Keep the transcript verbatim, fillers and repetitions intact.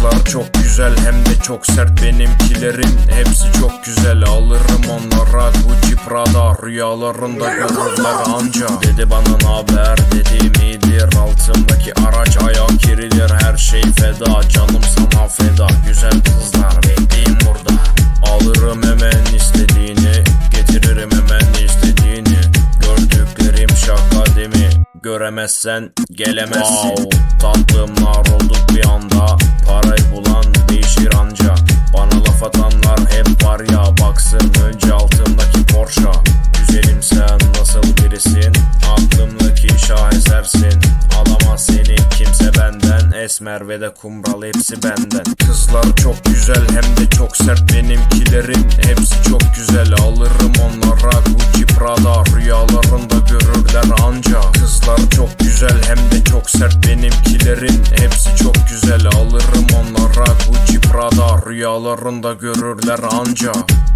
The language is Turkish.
Kızlar çok güzel hem de çok sert, benimkilerin hepsi çok güzel. Alırım onlara Gucci Prada, rüyalarında görürler anca. Dedi bana naber, dediğim iyidir, altımdaki araç ayak kirilir. Her şey feda, canım sana feda. Güzel kızlar bekleyin burada, alırım hemen istediğini, getiririm hemen istediğini. Gördüklerim şaka değil mi? Göremezsen gelemezsin. Wow, tatlımlar olduk bir anda, parayı bulan değişir anca. Bana laf atanlar hep var ya, baksın önce altımdaki Porsche. Güzelim sen nasıl birisin, aklımdaki şahesersin. Alamaz seni kimse benden, esmer ve de kumral hepsi benden. Kızlar çok güzel hem de çok sert, benimkilerin hepsi çok güzel. Alırım onlara Gucci Prada, rüyalarında görürler anca. Kızlar çok güzel hem de çok sert, benimkilerin hepsi çok güzel. Alırım onlara Gucci Prada, rüyalarında görürler anca.